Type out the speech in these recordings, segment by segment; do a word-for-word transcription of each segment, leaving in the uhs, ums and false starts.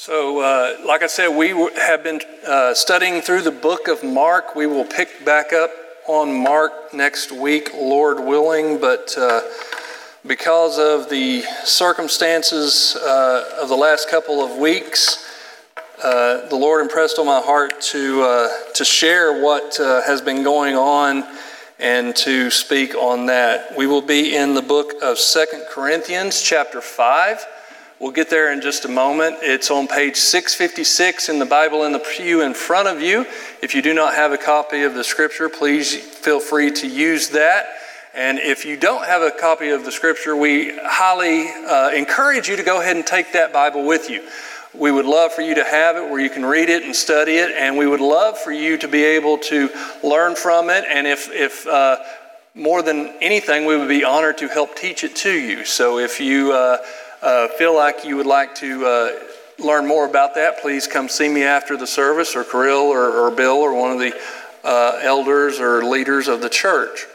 So, uh, like I said, we w- have been uh, studying through the book of Mark. We will pick back up on Mark next week, Lord willing, but uh, because of the circumstances uh, of the last couple of weeks, uh, the Lord impressed on my heart to uh, to share what uh, has been going on and to speak on that. We will be in the book of Second Corinthians, chapter five. We'll get there in just a moment. It's on page six fifty-six in the Bible in the pew in front of you. If you do not have a copy of the scripture, please feel free to use that. And if you don't have a copy of the scripture, we highly uh, encourage you to go ahead and take that Bible with you. We would love for you to have it where you can read it and study it, and we would love for you to be able to learn from it. And if, if uh, more than anything, we would be honored to help teach it to you. So if you uh, Uh, feel like you would like to uh, learn more about that, please come see me after the service, or Kirill or, or Bill or one of the uh, elders or leaders of the church.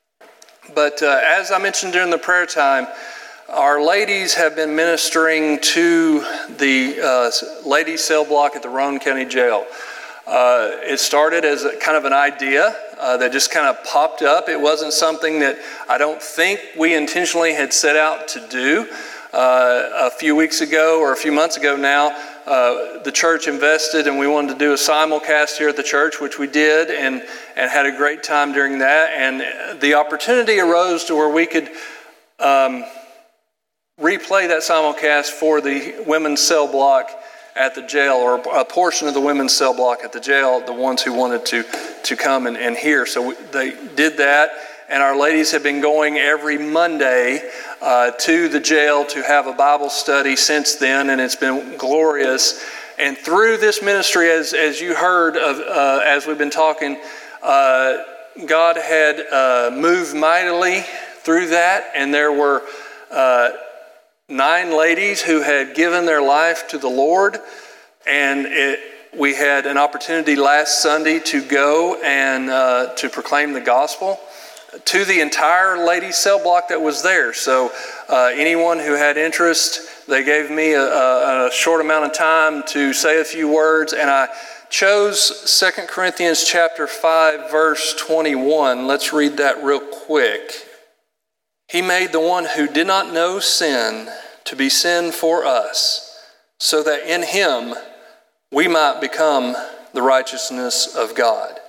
But uh, as I mentioned during the prayer time, our ladies have been ministering to the uh, ladies' cell block at the Roane County Jail. Uh, it started as a, kind of an idea uh, that just kind of popped up. It wasn't something that I don't think we intentionally had set out to do. Uh, a few weeks ago or a few months ago now, uh, the church invested and we wanted to do a simulcast here at the church, which we did, and, and had a great time during that. And the opportunity arose to where we could um, replay that simulcast for the women's cell block at the jail, or a portion of the women's cell block at the jail, the ones who wanted to, to come and, and hear. So we, they did that. And our ladies have been going every Monday uh, to the jail to have a Bible study since then, and it's been glorious. And through this ministry, as as you heard of, uh, as we've been talking, uh, God had uh, moved mightily through that, and there were uh, nine ladies who had given their life to the Lord, and it, we had an opportunity last Sunday to go and uh, to proclaim the gospel to the entire ladies' cell block that was there. So uh, anyone who had interest, they gave me a, a, a short amount of time to say a few words, and I chose Second Corinthians chapter five, verse twenty-one. Let's read that real quick. He made the one who did not know sin to be sin for us, so that in him we might become the righteousness of God.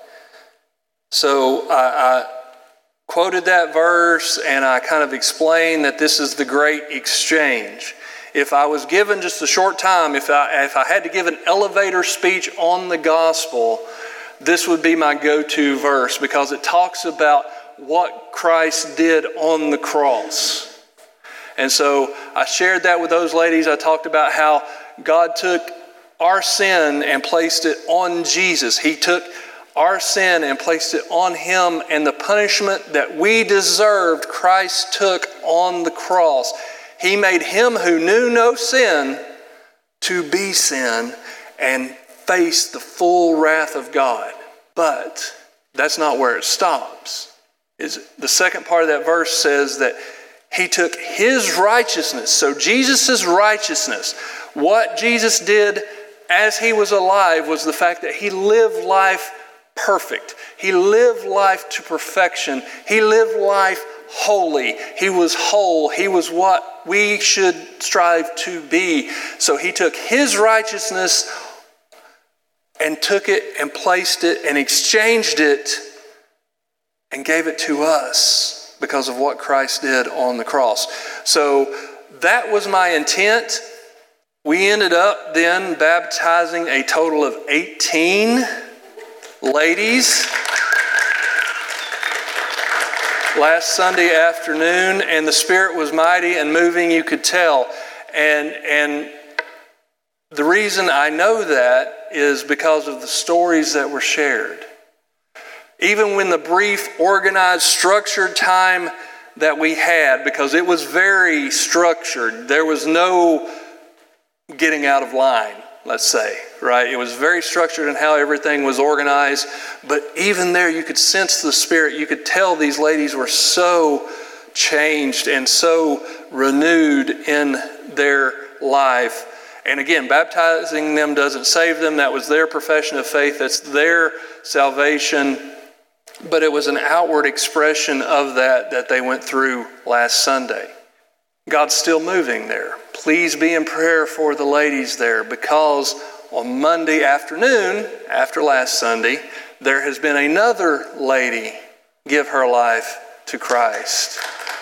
So I... I quoted that verse, and I kind of explained that this is the great exchange. If I was given just a short time, if I if I had to give an elevator speech on the gospel, this would be my go-to verse, because it talks about what Christ did on the cross. And so I shared that with those ladies. I talked about how God took our sin and placed it on Jesus. He took our sin and placed it on him, and the punishment that we deserved, Christ took on the cross. He made him who knew no sin to be sin and face the full wrath of God. But that's not where it stops. Is the second part of that verse says that he took his righteousness. So Jesus' righteousness, what Jesus did as he was alive, was the fact that he lived life perfect. He lived life to perfection. He lived life holy. He was whole. He was what we should strive to be. So he took his righteousness and took it and placed it and exchanged it and gave it to us because of what Christ did on the cross. So that was my intent. We ended up then baptizing a total of eighteen ladies last Sunday afternoon, and the Spirit was mighty and moving, you could tell. And and the reason I know that is because of the stories that were shared. Even when the brief, organized, structured time that we had, because it was very structured, there was no getting out of line, let's say, right? It was very structured in how everything was organized. But even there, you could sense the Spirit. You could tell these ladies were so changed and so renewed in their life. And again, baptizing them doesn't save them. That was their profession of faith. That's their salvation. But it was an outward expression of that that they went through last Sunday. God's still moving there. Please be in prayer for the ladies there, because on Monday afternoon, after last Sunday, there has been another lady give her life to Christ.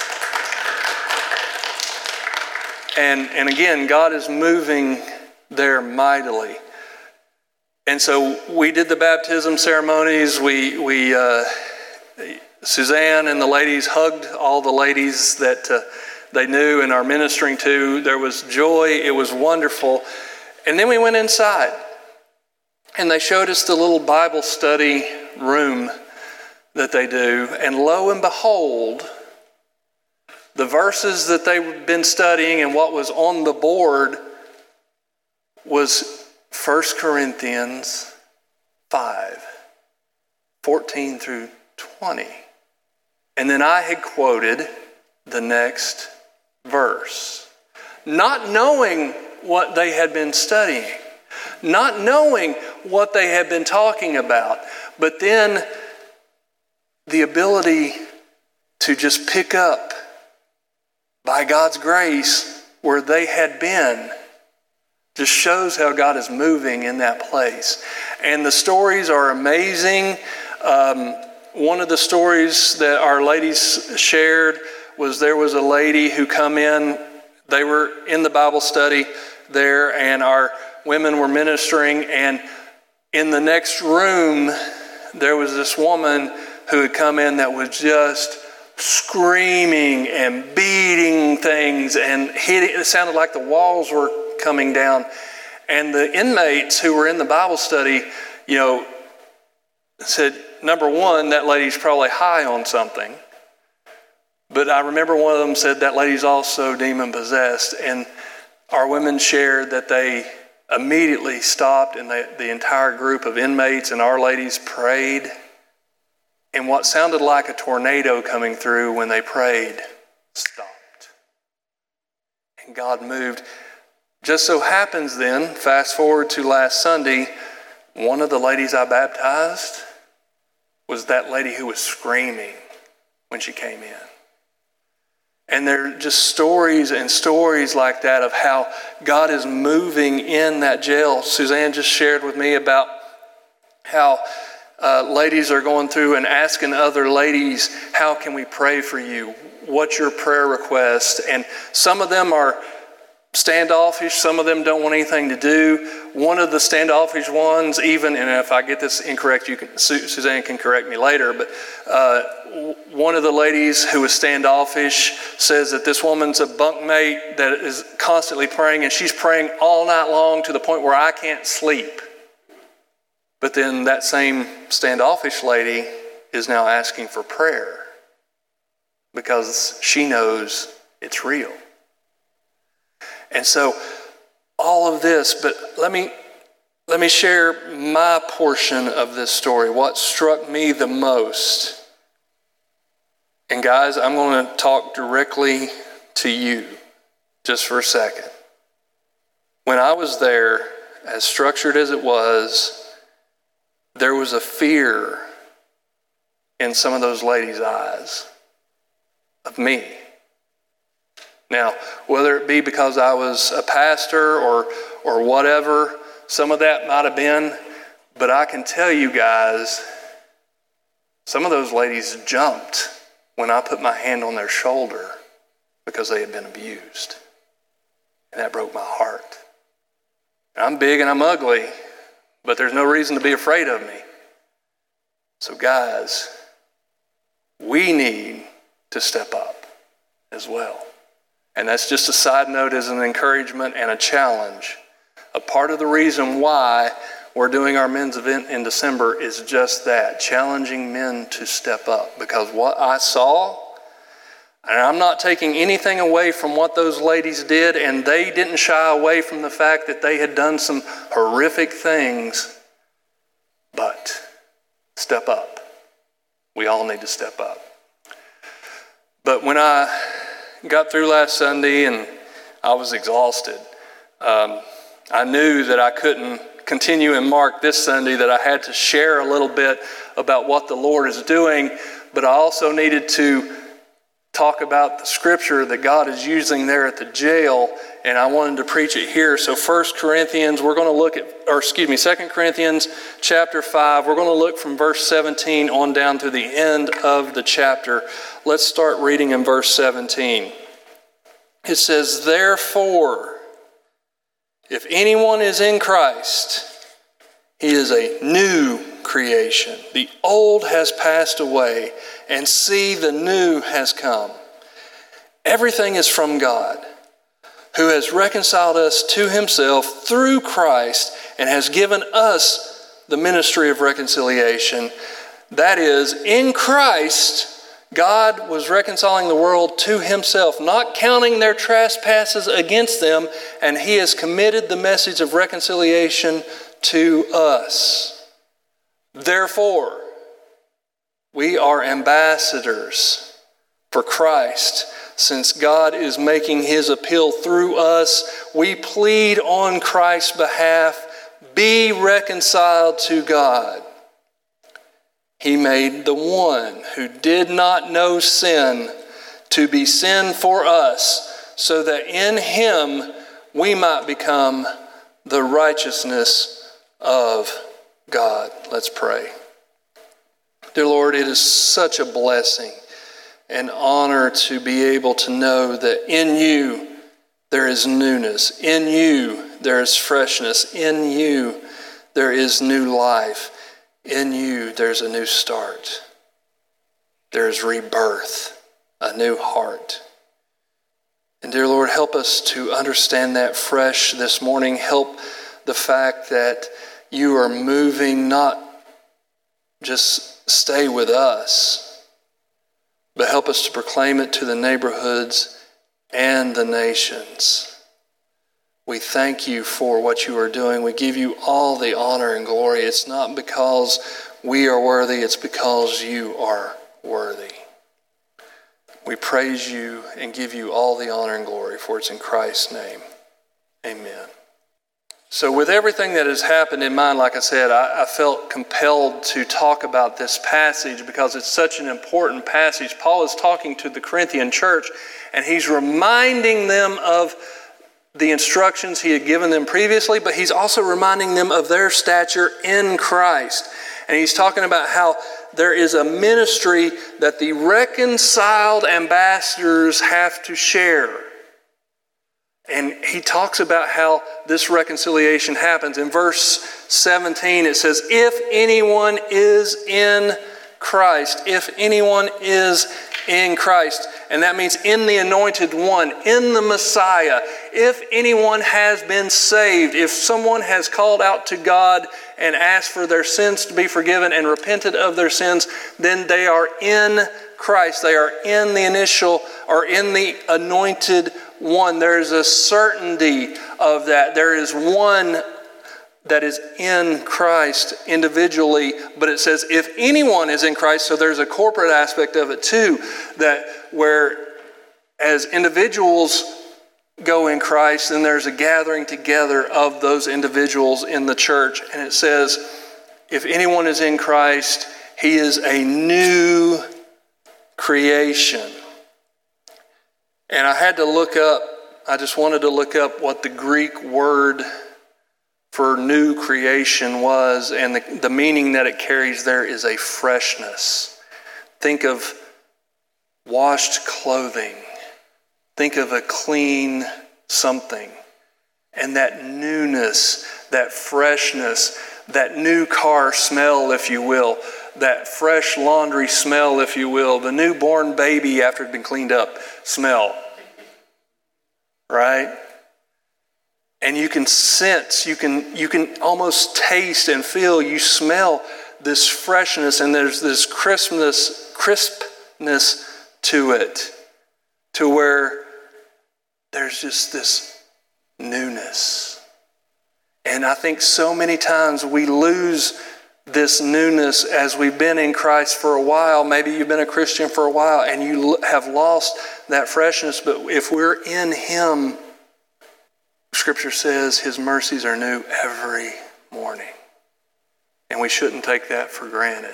And, and again, God is moving there mightily. And so we did the baptism ceremonies. We, we uh, Suzanne and the ladies hugged all the ladies that uh, they knew and are ministering to. There was joy. It was wonderful. And then we went inside, and they showed us the little Bible study room that they do. And lo and behold, the verses that they've been studying and what was on the board was First Corinthians five, fourteen through twenty. And then I had quoted the next verse, not knowing what they had been studying, not knowing what they had been talking about, but then the ability to just pick up by God's grace where they had been just shows how God is moving in that place. And the stories are amazing. Um, one of the stories that our ladies shared was there was a lady who come in. They were in the Bible study there, and our women were ministering. And in the next room, there was this woman who had come in that was just screaming and beating things and hitting. It sounded like the walls were coming down. And the inmates who were in the Bible study, you know, said, number one, that lady's probably high on something. But I remember one of them said that lady's also demon possessed. And our women shared that they immediately stopped, and they, the entire group of inmates and our ladies prayed. And what sounded like a tornado coming through when they prayed stopped. And God moved. Just so happens then, fast forward to last Sunday, one of the ladies I baptized was that lady who was screaming when she came in. And there are just stories and stories like that of how God is moving in that jail. Suzanne just shared with me about how uh, ladies are going through and asking other ladies, how can we pray for you? What's your prayer request? And some of them are standoffish. Some of them don't want anything to do. One of the standoffish ones, even, and if I get this incorrect, you can, Suzanne can correct me later, but uh, one of the ladies who was standoffish says that this woman's a bunkmate that is constantly praying, and she's praying all night long to the point where I can't sleep. But then that same standoffish lady is now asking for prayer because she knows it's real. And so all of this, but let me let me share my portion of this story, what struck me the most. And guys, I'm going to talk directly to you just for a second. When I was there, as structured as it was, there was a fear in some of those ladies' eyes of me. Now, whether it be because I was a pastor or or whatever, some of that might have been, but I can tell you guys, some of those ladies jumped when I put my hand on their shoulder because they had been abused. And that broke my heart. And I'm big and I'm ugly, but there's no reason to be afraid of me. So guys, we need to step up as well. And that's just a side note as an encouragement and a challenge. A part of the reason why we're doing our men's event in December is just that, challenging men to step up. Because what I saw, and I'm not taking anything away from what those ladies did, and they didn't shy away from the fact that they had done some horrific things, but step up. We all need to step up. But when I got through last Sunday and I was exhausted, um, I knew that I couldn't continue in Mark this Sunday, that I had to share a little bit about what the Lord is doing, but I also needed to talk about the scripture that God is using there at the jail, and I wanted to preach it here. So First Corinthians, we're going to look at, or excuse me, Second Corinthians chapter five. We're going to look from verse seventeen on down to the end of the chapter. Let's start reading in verse seventeen. It says, "Therefore, if anyone is in Christ, he is a new creation. The old has passed away, and see, the new has come. Everything is from God, who has reconciled us to himself through Christ and has given us the ministry of reconciliation. That is, in Christ, God was reconciling the world to himself, not counting their trespasses against them, and he has committed the message of reconciliation to us. Therefore, we are ambassadors for Christ. Since God is making his appeal through us, we plead on Christ's behalf, be reconciled to God. He made the one who did not know sin to be sin for us, so that in him we might become the righteousness of God." Let's pray. Dear Lord, it is such a blessing and honor to be able to know that in you there is newness. In you there is freshness. In you there is new life. In you there's a new start. There's rebirth, a new heart. And dear Lord, help us to understand that fresh this morning. Help the fact that you are moving, not just stay with us, but help us to proclaim it to the neighborhoods and the nations. We thank you for what you are doing. We give you all the honor and glory. It's not because we are worthy, it's because you are worthy. We praise you and give you all the honor and glory, for it's in Christ's name. Amen. So with everything that has happened in mind, like I said, I, I felt compelled to talk about this passage because it's such an important passage. Paul is talking to the Corinthian church, and he's reminding them of the instructions he had given them previously, but he's also reminding them of their stature in Christ. And he's talking about how there is a ministry that the reconciled ambassadors have to share. And he talks about how this reconciliation happens. In verse seventeen, it says, if anyone is in Christ, if anyone is in Christ, and that means in the anointed one, in the Messiah, if anyone has been saved, if someone has called out to God and asked for their sins to be forgiven and repented of their sins, then they are in Christ. They are in the initial or in the anointed one. There is a certainty of that. There is one that is in Christ individually, but it says if anyone is in Christ, so there's a corporate aspect of it too, that where as individuals go in Christ, then there's a gathering together of those individuals in the church. And it says, if anyone is in Christ, he is a new creation. And I had to look up, I just wanted to look up what the Greek word for new creation was, and the, the meaning that it carries there is a freshness. Think of washed clothing. Think of a clean something. And that newness, that freshness, that new car smell, if you will, that fresh laundry smell, if you will, the newborn baby after it's been cleaned up smell. Right? And you can sense, you can you can almost taste and feel, you smell this freshness, and there's this crispness, crispness to it, to where there's just this newness. And I think so many times we lose this newness as we've been in Christ for a while. Maybe you've been a Christian for a while and you have lost that freshness, but if we're in Him, Scripture says his mercies are new every morning. And we shouldn't take that for granted.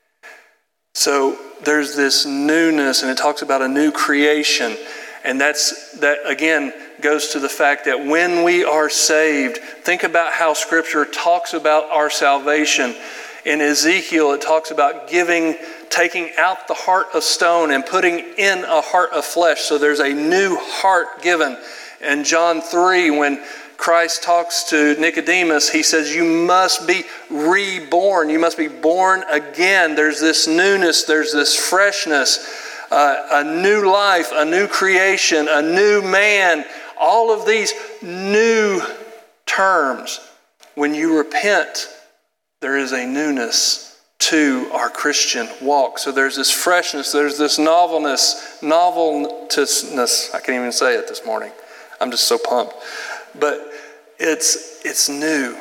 So there's this newness, and it talks about a new creation. And that's that again goes to the fact that when we are saved, think about how Scripture talks about our salvation. In Ezekiel, it talks about giving, taking out the heart of stone and putting in a heart of flesh. So there's a new heart given. In John three, when Christ talks to Nicodemus, he says, you must be reborn. You must be born again. There's this newness. There's this freshness, uh, a new life, a new creation, a new man. All of these new terms. When you repent, there is a newness to our Christian walk. So there's this freshness. There's this novelness, novelness. I can't even say it this morning. I'm just so pumped. But it's it's new.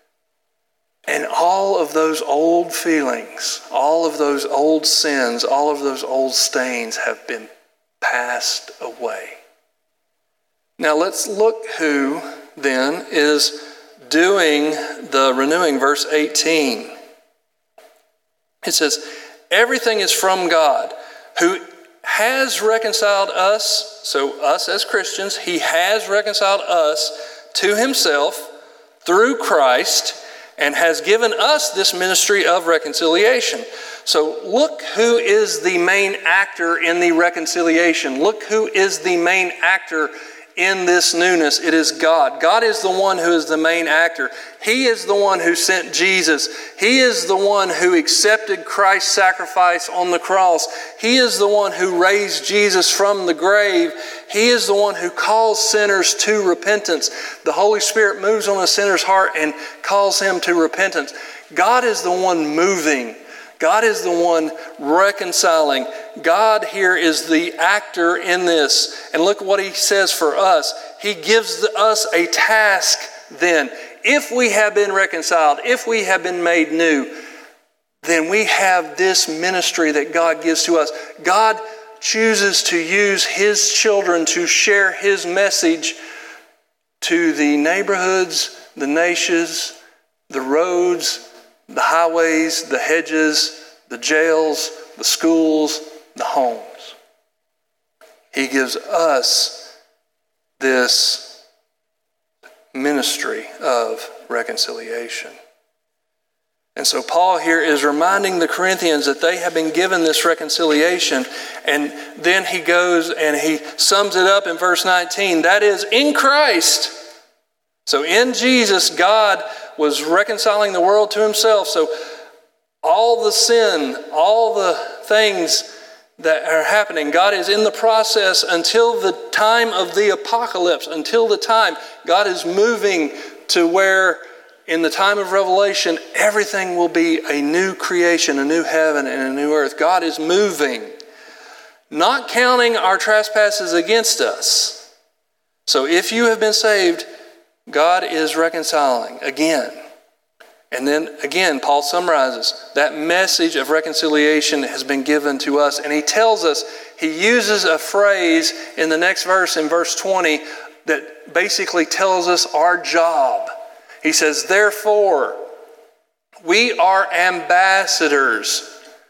And all of those old feelings, all of those old sins, all of those old stains have been passed away. Now let's look who then is doing the renewing. Verse eighteen. It says, everything is from God, who has reconciled us, so us as Christians, he has reconciled us to himself through Christ and has given us this ministry of reconciliation. So look who is the main actor in the reconciliation. Look who is the main actor in this newness. It is God. God is the one who is the main actor. He is the one who sent Jesus. He is the one who accepted Christ's sacrifice on the cross. He is the one who raised Jesus from the grave. He is the one who calls sinners to repentance. The Holy Spirit moves on a sinner's heart and calls him to repentance. God is the one moving. God is the one reconciling. God here is the actor in this. And look what he says for us. He gives us a task then. If we have been reconciled, if we have been made new, then we have this ministry that God gives to us. God chooses to use his children to share his message to the neighborhoods, the nations, the roads, the highways, the hedges, the jails, the schools, the homes. He gives us this ministry of reconciliation. And so Paul here is reminding the Corinthians that they have been given this reconciliation. And then he goes and he sums it up in verse nineteen. That is, in Christ. So in Jesus, God was reconciling the world to himself. So all the sin, all the things that are happening, God is in the process until the time of the apocalypse, until the time God is moving to where in the time of Revelation, everything will be a new creation, a new heaven and a new earth. God is moving, not counting our trespasses against us. So if you have been saved, God is reconciling again. And then again, Paul summarizes that message of reconciliation has been given to us. And he tells us, he uses a phrase in the next verse, in verse twenty, that basically tells us our job. He says, therefore, we are ambassadors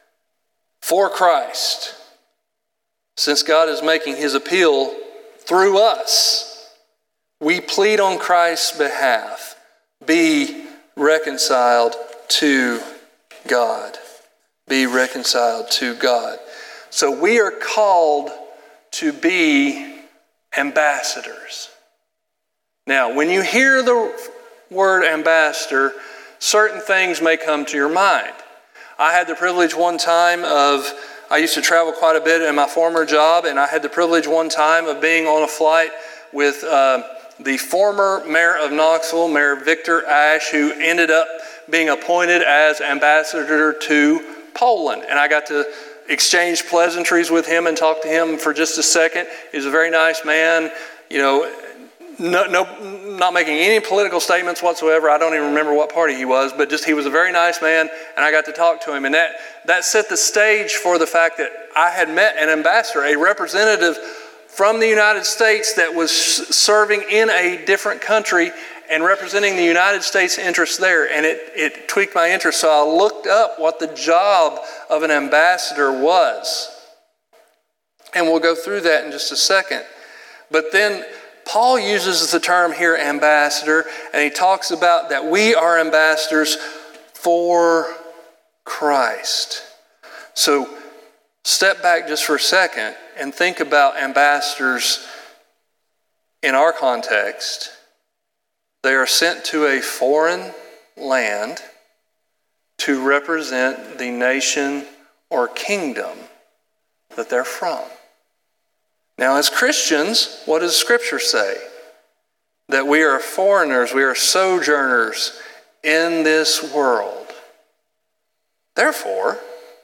for Christ, since God is making his appeal through us. We plead on Christ's behalf, be reconciled to God. Be reconciled to God. So we are called to be ambassadors. Now, when you hear the word ambassador, certain things may come to your mind. I had the privilege one time of, I used to travel quite a bit in my former job, and I had the privilege one time of being on a flight with uh, the former mayor of Knoxville, Mayor Victor Ashe, who ended up being appointed as ambassador to Poland. And I got to exchange pleasantries with him and talk to him for just a second. He's a very nice man, you know, no, no, not making any political statements whatsoever. I don't even remember what party he was, but just he was a very nice man, and I got to talk to him. And that, that set the stage for the fact that I had met an ambassador, a representative from the United States that was serving in a different country and representing the United States interests there. And it, it tweaked my interest, so I looked up what the job of an ambassador was. And we'll go through that in just a second. But then Paul uses the term here, ambassador, and he talks about that we are ambassadors for Christ. So step back just for a second and think about ambassadors in our context. They are sent to a foreign land to represent the nation or kingdom that they're from. Now, as Christians, what does Scripture say? That we are foreigners, we are sojourners in this world. Therefore,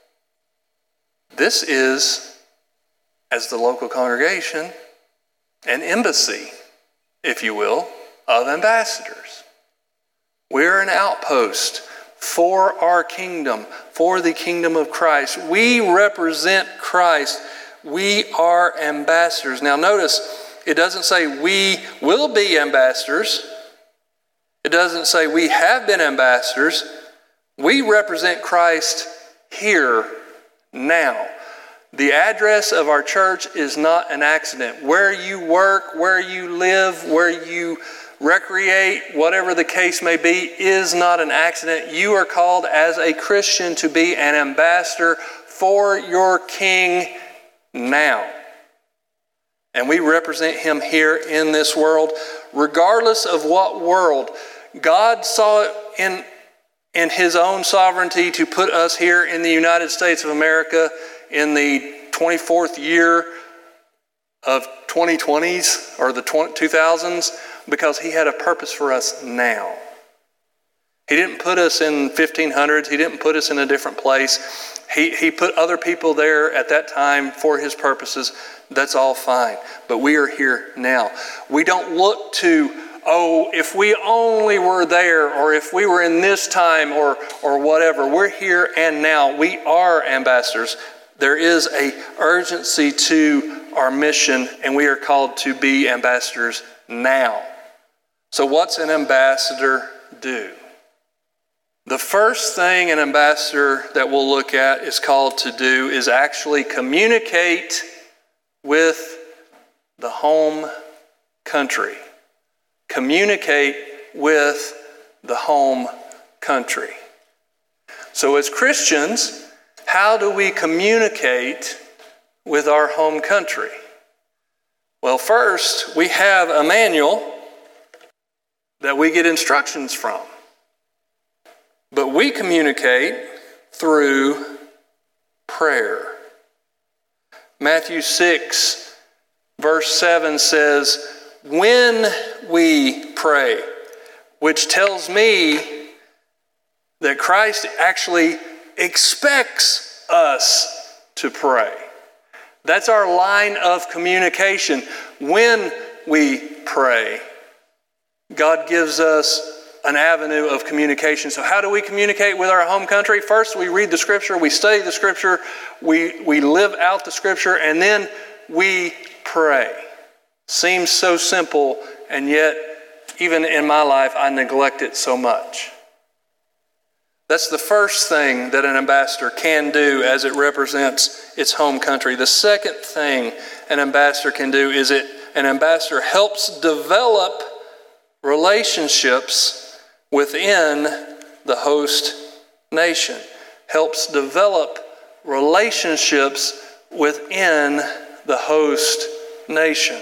this is, as the local congregation, an embassy, if you will, of ambassadors. We're an outpost for our kingdom, for the kingdom of Christ. We represent Christ. We are ambassadors. Now notice, it doesn't say we will be ambassadors. It doesn't say we have been ambassadors. We represent Christ here, now. The address of our church is not an accident. Where you work, where you live, where you recreate, whatever the case may be, is not an accident. You are called as a Christian to be an ambassador for your King now. And we represent him here in this world, regardless of what world. God saw it in, in his own sovereignty to put us here in the United States of America in the twenty-fourth year of twenty twenties or the two thousands, because he had a purpose for us now. He didn't put us in fifteen hundreds. He didn't put us in a different place. He, he put other people there at that time for his purposes. That's all fine. But we are here now. We don't look to, oh, if we only were there, or if we were in this time, or or whatever. We're here and now. We are ambassadors. There is a urgency to our mission, and we are called to be ambassadors now. So what's an ambassador do? The first thing an ambassador that we'll look at is called to do is actually communicate with the home country. Communicate with the home country. So as Christians, how do we communicate with our home country? Well, first, we have a manual that we get instructions from. But we communicate through prayer. Matthew six, verse seven says, when we pray, which tells me that Christ actually expects us to pray. That's our line of communication. When we pray, God gives us an avenue of communication. So how do we communicate with our home country? First, we read the Scripture, we study the Scripture, we, we live out the Scripture, and then we pray. Seems so simple, and yet, even in my life, I neglect it so much. That's the first thing that an ambassador can do as it represents its home country. The second thing an ambassador can do is it an ambassador helps develop relationships within the host nation. Helps develop relationships within the host nation.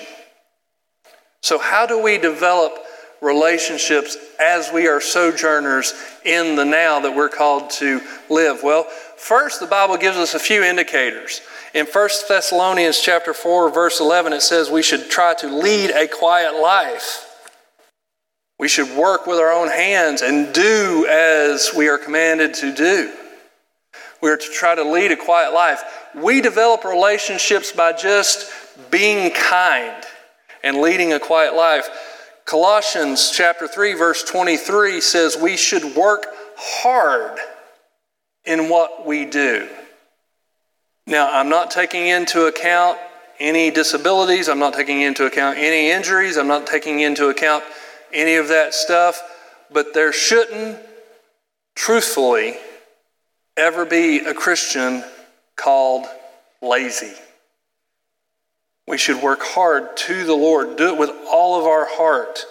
So how do we develop relationships as we are sojourners in the now that we're called to live? Well, first, the Bible gives us a few indicators. In First Thessalonians chapter four, verse eleven, it says we should try to lead a quiet life. We should work with our own hands and do as we are commanded to do. We are to try to lead a quiet life. We develop relationships by just being kind and leading a quiet life. Colossians chapter three, verse twenty-three says we should work hard in what we do. Now, I'm not taking into account any disabilities. I'm not taking into account any injuries. I'm not taking into account any of that stuff. But there shouldn't, truthfully, ever be a Christian called lazy. We should work hard to the Lord. Do it with all of our heart.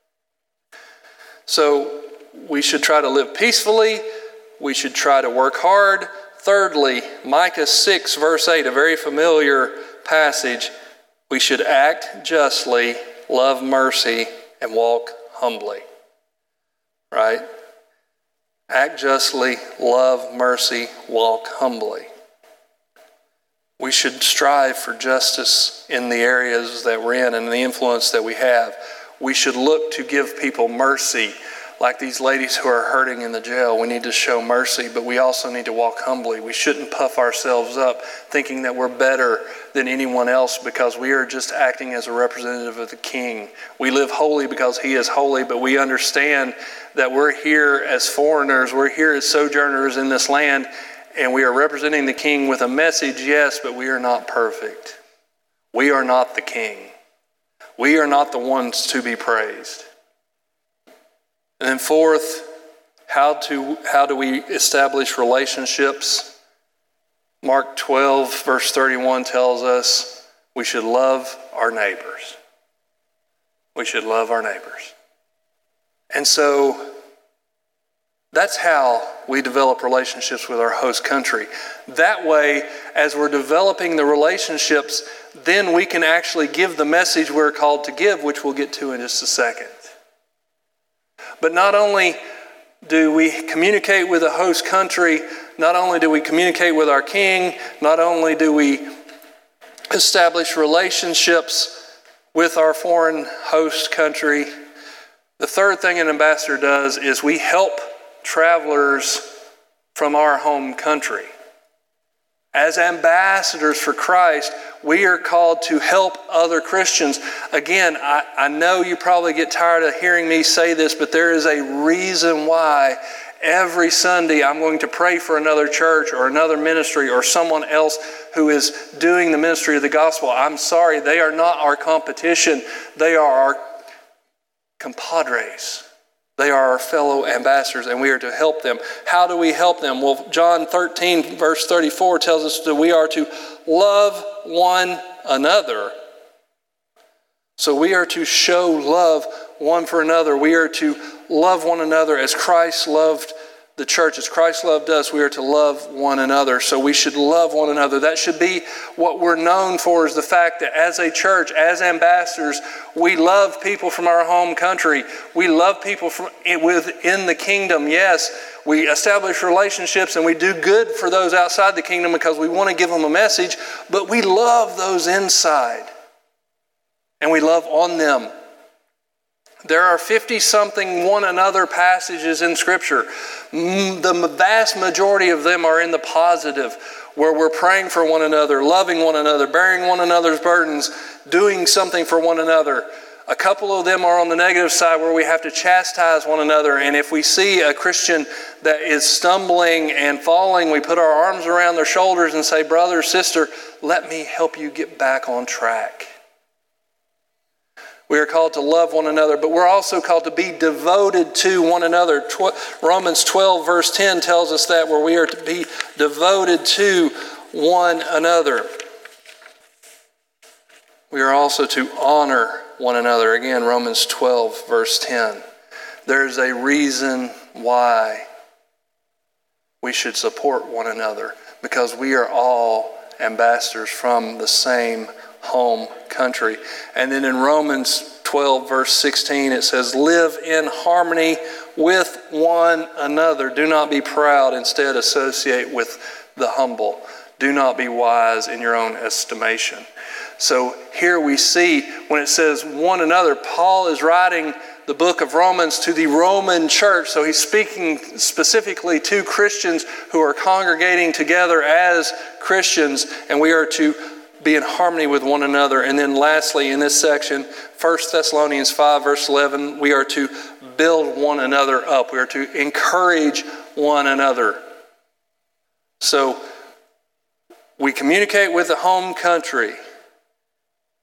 So we should try to live peacefully. We should try to work hard. Thirdly, Micah six verse eight, a very familiar passage. We should act justly, love mercy, and walk humbly. Right? Act justly, love mercy, walk humbly. We should strive for justice in the areas that we're in and the influence that we have. We should look to give people mercy, like these ladies who are hurting in the jail. We need to show mercy, but we also need to walk humbly. We shouldn't puff ourselves up thinking that we're better than anyone else because we are just acting as a representative of the King. We live holy because He is holy, but we understand that we're here as foreigners. We're here as sojourners in this land, and we are representing the King with a message, yes, but we are not perfect. We are not the King. We are not the ones to be praised. And then fourth, how to how do we establish relationships? Mark twelve, verse thirty-one tells us we should love our neighbors. We should love our neighbors. And so that's how we develop relationships with our host country. That way, as we're developing the relationships, then we can actually give the message we're called to give, which we'll get to in just a second. But not only do we communicate with the host country, not only do we communicate with our King, not only do we establish relationships with our foreign host country, the third thing an ambassador does is we help travelers from our home country. As ambassadors for Christ, we are called to help other Christians. Again, I, I know you probably get tired of hearing me say this, but there is a reason why every Sunday I'm going to pray for another church or another ministry or someone else who is doing the ministry of the gospel. I'm sorry, they are not our competition. They are our compadres. They are our fellow ambassadors, and we are to help them. How do we help them? Well, John thirteen, verse thirty-four tells us that we are to love one another. So we are to show love one for another. We are to love one another as Christ loved the church. As Christ loved us, we are to love one another. So we should love one another. That should be what we're known for, is the fact that as a church, as ambassadors, we love people from our home country. We love people from within the kingdom. Yes, we establish relationships and we do good for those outside the kingdom because we want to give them a message, but we love those inside and we love on them. There are fifty-something one another passages in Scripture. The vast majority of them are in the positive, where we're praying for one another, loving one another, bearing one another's burdens, doing something for one another. A couple of them are on the negative side, where we have to chastise one another. And if we see a Christian that is stumbling and falling, we put our arms around their shoulders and say, "Brother, sister, let me help you get back on track." We are called to love one another, but we're also called to be devoted to one another. Romans twelve verse ten tells us that, where we are to be devoted to one another. We are also to honor one another. Again, Romans twelve verse ten. There is a reason why we should support one another, because we are all ambassadors from the same home country. And then in Romans twelve verse sixteen it says, "Live in harmony with one another. Do not be proud, instead associate with the humble. Do not be wise in your own estimation." So here we see, when it says one another, Paul is writing the book of Romans to the Roman church. So he's speaking specifically to Christians who are congregating together as Christians, and we are to be in harmony with one another. And then lastly, in this section, First Thessalonians five verse eleven, we are to build one another up. We are to encourage one another. So we communicate with the home country.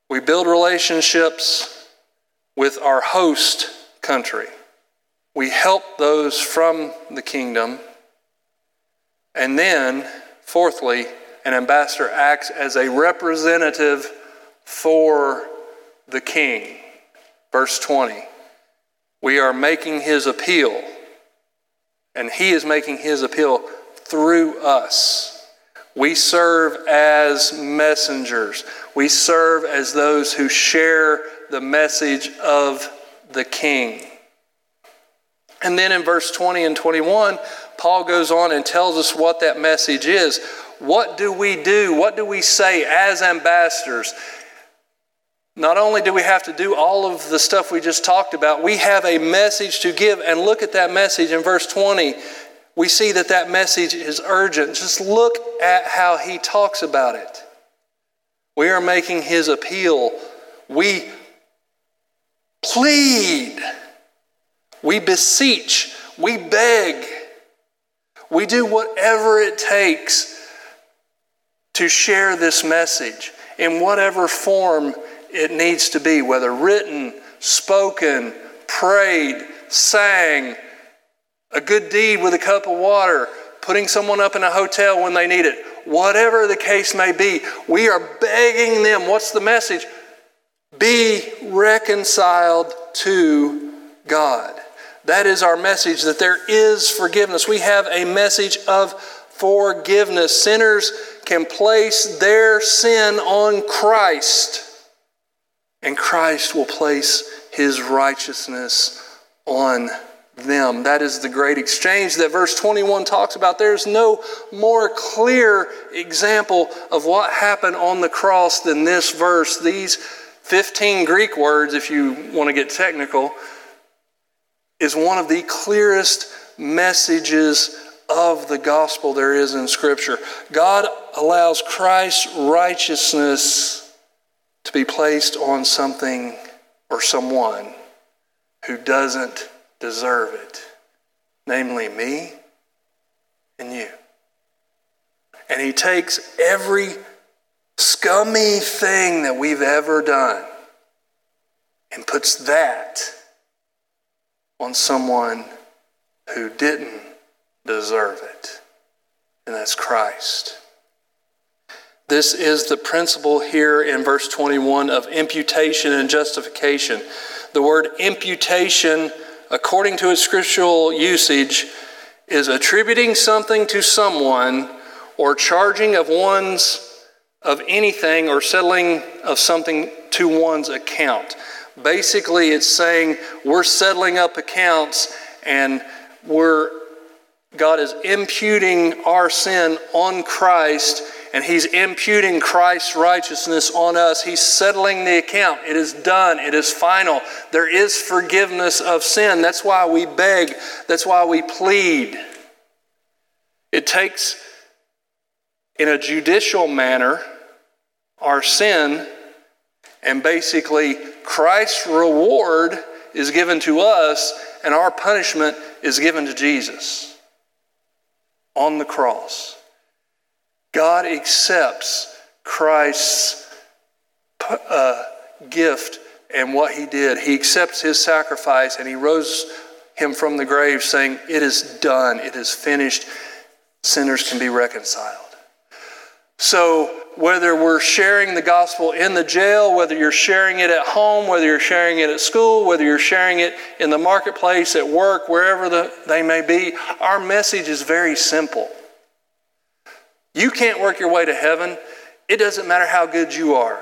We build relationships with our host country. We help those from the kingdom. And then, fourthly, an ambassador acts as a representative for the king. Verse twenty. We are making his appeal, and he is making his appeal through us. We serve as messengers. We serve as those who share the message of the king. And then in verse twenty and twenty-one, Paul goes on and tells us what that message is. What do we do? What do we say as ambassadors? Not only do we have to do all of the stuff we just talked about, we have a message to give. And look at that message in verse twenty. We see that that message is urgent. Just look at how he talks about it. We are making his appeal. We plead. We beseech. We beg. We do whatever it takes to share this message in whatever form it needs to be, whether written, spoken, prayed, sang, a good deed with a cup of water, putting someone up in a hotel when they need it. Whatever the case may be, we are begging them. What's the message? Be reconciled to God. That is our message, that there is forgiveness. We have a message of forgiveness. Sinners can place their sin on Christ, and Christ will place his righteousness on them. That is the great exchange that verse twenty-one talks about. There's no more clear example of what happened on the cross than this verse. These fifteen Greek words, if you want to get technical, is one of the clearest messages of the gospel there is in Scripture. God allows Christ's righteousness to be placed on something or someone who doesn't deserve it, namely me and you. And he takes every scummy thing that we've ever done and puts that on someone who didn't deserve it, and that's Christ. This is the principle here in verse twenty-one of imputation and justification. The word imputation, according to its scriptural usage, is attributing something to someone or charging of one's of anything or settling of something to one's account. Basically, it's saying we're settling up accounts and we're God is imputing our sin on Christ, and he's imputing Christ's righteousness on us. He's settling the account. It is done. It is final. There is forgiveness of sin. That's why we beg. That's why we plead. It takes, in a judicial manner, our sin, and basically Christ's reward is given to us, and our punishment is given to Jesus on the cross. God accepts Christ's uh, gift and what he did. He accepts his sacrifice, and he rose him from the grave saying, it is done, it is finished. Sinners can be reconciled. So whether we're sharing the gospel in the jail, whether you're sharing it at home, whether you're sharing it at school, whether you're sharing it in the marketplace, at work, wherever the, they may be, our message is very simple. You can't work your way to heaven. It doesn't matter how good you are.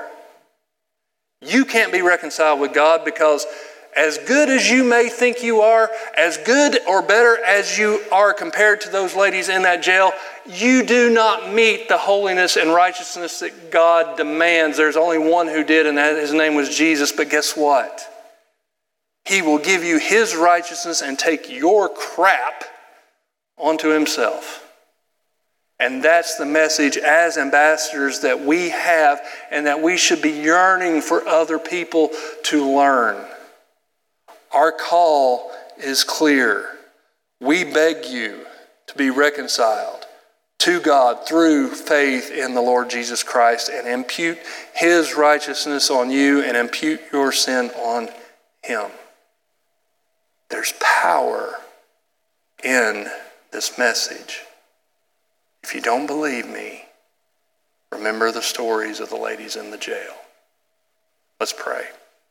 You can't be reconciled with God because as good as you may think you are, as good or better as you are compared to those ladies in that jail, you do not meet the holiness and righteousness that God demands. There's only one who did, and that, his name was Jesus. But guess what? He will give you his righteousness and take your crap onto himself. And that's the message as ambassadors that we have, and that we should be yearning for other people to learn. Our call is clear. We beg you to be reconciled to God through faith in the Lord Jesus Christ and impute his righteousness on you and impute your sin on him. There's power in this message. If you don't believe me, remember the stories of the ladies in the jail. Let's pray.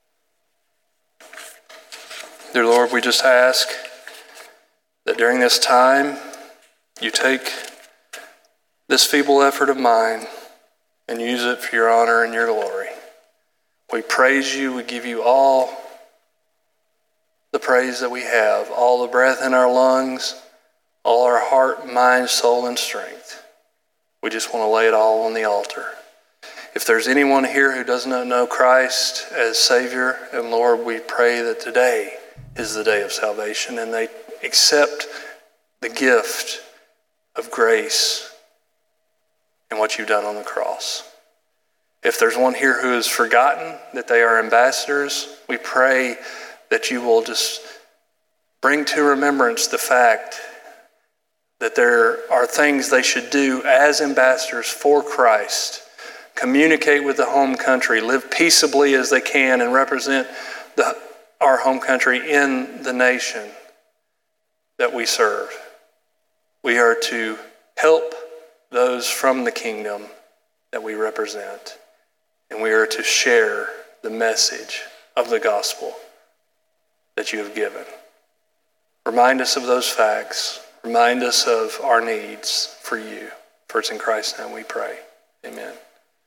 Dear Lord, we just ask that during this time, you take this feeble effort of mine and use it for your honor and your glory. We praise you. We give you all the praise that we have, all the breath in our lungs, all our heart, mind, soul, and strength. We just want to lay it all on the altar. If there's anyone here who does not know Christ as Savior and Lord, we pray that today is the day of salvation and they accept the gift of grace and what you've done on the cross. If there's one here who has forgotten that they are ambassadors, we pray that you will just bring to remembrance the fact that there are things they should do as ambassadors for Christ. Communicate with the home country, live peaceably as they can, and represent the, our home country in the nation that we serve. We are to help those from the kingdom that we represent, and we are to share the message of the gospel that you have given. Remind us of those facts. Remind us of our needs for you. For it's in Christ's name we pray. Amen.